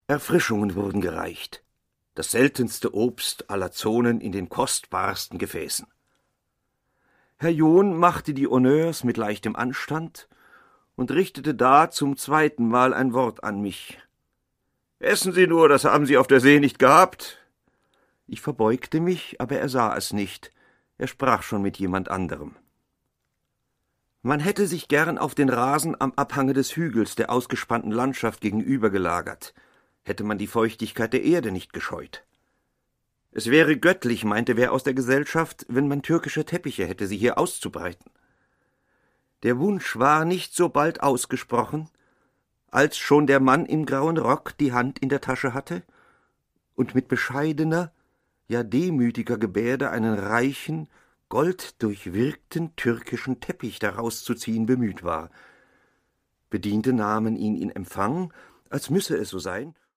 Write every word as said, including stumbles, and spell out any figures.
Erfrischungen wurden gereicht, das seltenste Obst aller Zonen in den kostbarsten Gefäßen. Herr John machte die Honneurs mit leichtem Anstand und richtete da zum zweiten Mal ein Wort an mich. »Essen Sie nur, das haben Sie auf der See nicht gehabt?« Ich verbeugte mich, aber er sah es nicht. Er sprach schon mit jemand anderem. Man hätte sich gern auf den Rasen am Abhange des Hügels der ausgespannten Landschaft gegenüber gelagert, hätte man die Feuchtigkeit der Erde nicht gescheut. Es wäre göttlich, meinte wer aus der Gesellschaft, wenn man türkische Teppiche hätte, sie hier auszubreiten. Der Wunsch war nicht so bald ausgesprochen, als schon der Mann im grauen Rock die Hand in der Tasche hatte und mit bescheidener, ja demütiger Gebärde einen reichen, golddurchwirkten türkischen Teppich daraus zu ziehen bemüht war. Bediente nahmen ihn in Empfang, als müsse es so sein,